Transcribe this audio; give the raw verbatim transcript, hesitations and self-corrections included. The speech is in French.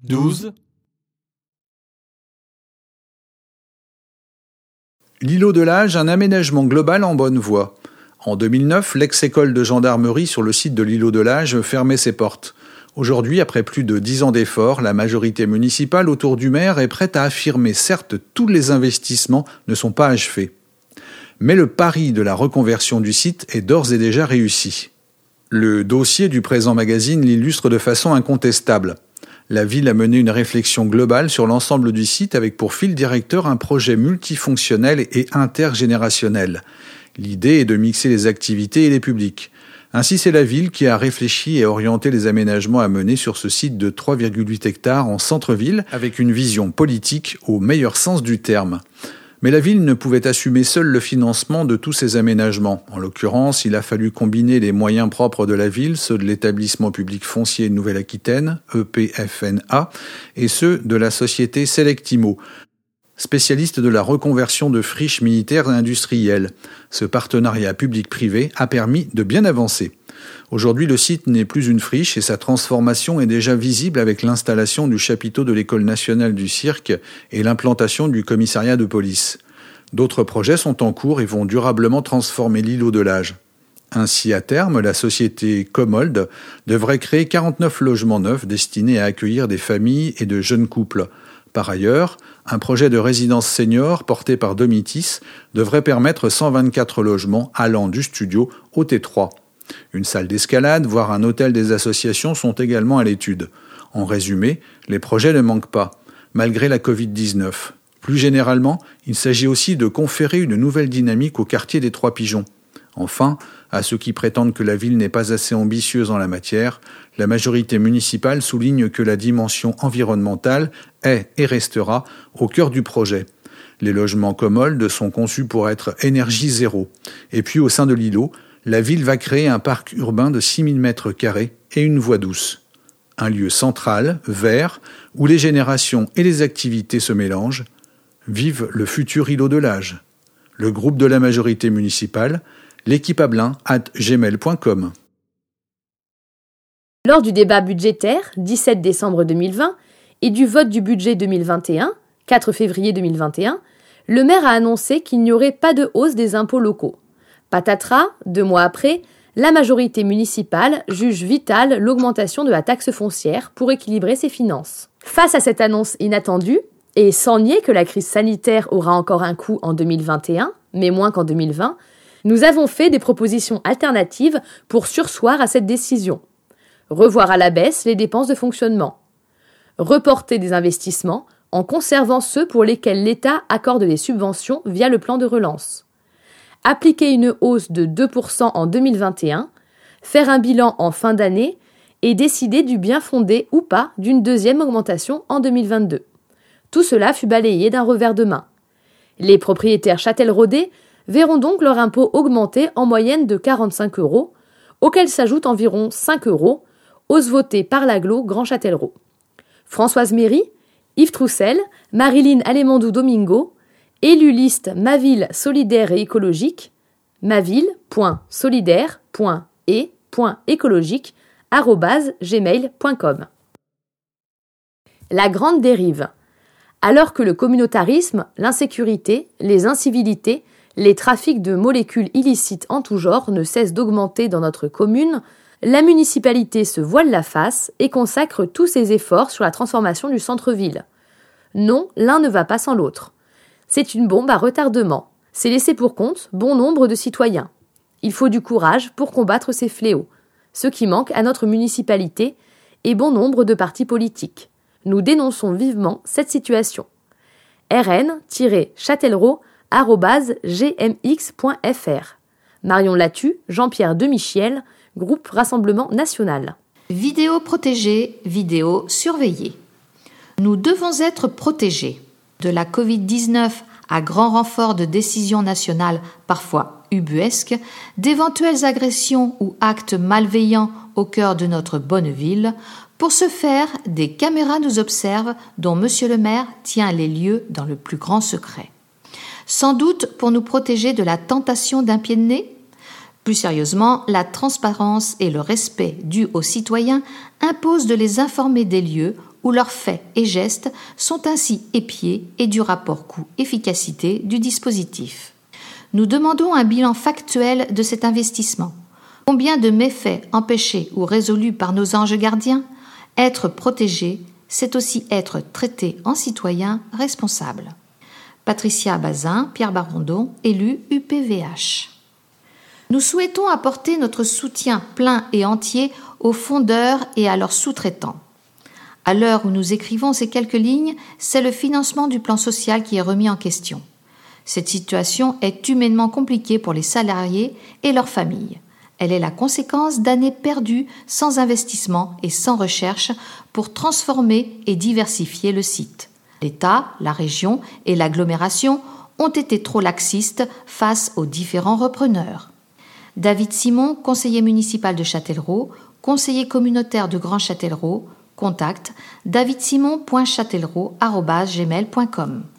douze. L'îlot de l'Age, un aménagement global en bonne voie. En deux mille neuf, l'ex-école de gendarmerie sur le site de l'îlot de l'Age fermait ses portes. Aujourd'hui, après plus de dix ans d'efforts, la majorité municipale autour du maire est prête à affirmer, certes, tous les investissements ne sont pas achevés. Mais le pari de la reconversion du site est d'ores et déjà réussi. Le dossier du présent magazine l'illustre de façon incontestable. La ville a mené une réflexion globale sur l'ensemble du site avec pour fil directeur un projet multifonctionnel et intergénérationnel. L'idée est de mixer les activités et les publics. Ainsi, c'est la ville qui a réfléchi et orienté les aménagements à mener sur ce site de trois virgule huit hectares en centre-ville, avec une vision politique au meilleur sens du terme. Mais la ville ne pouvait assumer seule le financement de tous ces aménagements. En l'occurrence, il a fallu combiner les moyens propres de la ville, ceux de l'établissement public foncier Nouvelle-Aquitaine, E P F N A, et ceux de la société Selectimo, spécialiste de la reconversion de friches militaires et industrielles. Ce partenariat public-privé a permis de bien avancer. Aujourd'hui, le site n'est plus une friche et sa transformation est déjà visible avec l'installation du chapiteau de l'École nationale du cirque et l'implantation du commissariat de police. D'autres projets sont en cours et vont durablement transformer l'îlot de l'Age. Ainsi, à terme, la société Comold devrait créer quarante-neuf logements neufs destinés à accueillir des familles et de jeunes couples. Par ailleurs, un projet de résidence senior porté par Domitis devrait permettre cent vingt-quatre logements allant du studio au T trois. Une salle d'escalade, voire un hôtel des associations sont également à l'étude. En résumé, les projets ne manquent pas, malgré la covid dix-neuf. Plus généralement, il s'agit aussi de conférer une nouvelle dynamique au quartier des Trois Pigeons. Enfin, à ceux qui prétendent que la ville n'est pas assez ambitieuse en la matière, la majorité municipale souligne que la dimension environnementale est et restera au cœur du projet. Les logements Comold sont conçus pour être énergie zéro. Et puis au sein de l'îlot, la ville va créer un parc urbain de six mille mètres carrés et une voie douce. Un lieu central, vert, où les générations et les activités se mélangent. Vive le futur îlot de l'Age. Le groupe de la majorité municipale, l'équipe abelin arobase gmail point com. Lors du débat budgétaire, dix-sept décembre deux mille vingt, et du vote du budget deux mille vingt et un, quatre février deux mille vingt et un, le maire a annoncé qu'il n'y aurait pas de hausse des impôts locaux. Patatras, deux mois après, la majorité municipale juge vitale l'augmentation de la taxe foncière pour équilibrer ses finances. Face à cette annonce inattendue, et sans nier que la crise sanitaire aura encore un coût en deux mille vingt et un, mais moins qu'en deux mille vingt, nous avons fait des propositions alternatives pour surseoir à cette décision. Revoir à la baisse les dépenses de fonctionnement. Reporter des investissements en conservant ceux pour lesquels l'État accorde des subventions via le plan de relance. Appliquer une hausse de deux pour cent en deux mille vingt et un, faire un bilan en fin d'année et décider du bien fondé ou pas d'une deuxième augmentation en deux mille vingt-deux. Tout cela fut balayé d'un revers de main. Les propriétaires châtelleraudais verront donc leur impôt augmenter en moyenne de quarante-cinq euros, auxquels s'ajoutent environ cinq euros, hausse votée par l'agglo Grand Châtellerault. Françoise Méry, Yves Troussel, Marilyn Alemandou-Domingo, élus liste Ma Ville solidaire et écologique, maville point solidaire point et point écologique arobase gmail point com. La grande dérive. Alors que le communautarisme, l'insécurité, les incivilités, les trafics de molécules illicites en tout genre ne cessent d'augmenter dans notre commune, la municipalité se voile la face et consacre tous ses efforts sur la transformation du centre-ville. Non, l'un ne va pas sans l'autre. C'est une bombe à retardement. C'est laisser pour compte bon nombre de citoyens. Il faut du courage pour combattre ces fléaux, ce qui manque à notre municipalité et bon nombre de partis politiques. Nous dénonçons vivement cette situation. r n tiret châtellerault arobase g m x point f r. Marion Latu, Jean-Pierre Demichiel, groupe Rassemblement National. Vidéo protégée, vidéo surveillée. Nous devons être protégés. De la covid dix-neuf à grand renfort de décisions nationales parfois ubuesques, d'éventuelles agressions ou actes malveillants au cœur de notre bonne ville, pour ce faire, des caméras nous observent dont Monsieur le maire tient les lieux dans le plus grand secret. Sans doute pour nous protéger de la tentation d'un pied de nez. Plus sérieusement, la transparence et le respect dû aux citoyens imposent de les informer des lieux où leurs faits et gestes sont ainsi épiés et du rapport coût-efficacité du dispositif. Nous demandons un bilan factuel de cet investissement. Combien de méfaits empêchés ou résolus par nos anges gardiens? Être protégé, c'est aussi être traité en citoyen responsable. Patricia Bazin, Pierre Barondon, élu U P V H. Nous souhaitons apporter notre soutien plein et entier aux fondeurs et à leurs sous-traitants. À l'heure où nous écrivons ces quelques lignes, c'est le financement du plan social qui est remis en question. Cette situation est humainement compliquée pour les salariés et leurs familles. Elle est la conséquence d'années perdues sans investissement et sans recherche pour transformer et diversifier le site. L'État, la région et l'agglomération ont été trop laxistes face aux différents repreneurs. David Simon, conseiller municipal de Châtellerault, conseiller communautaire de Grand Châtellerault, contact davidsimon point châtellerault arobase gmail point com.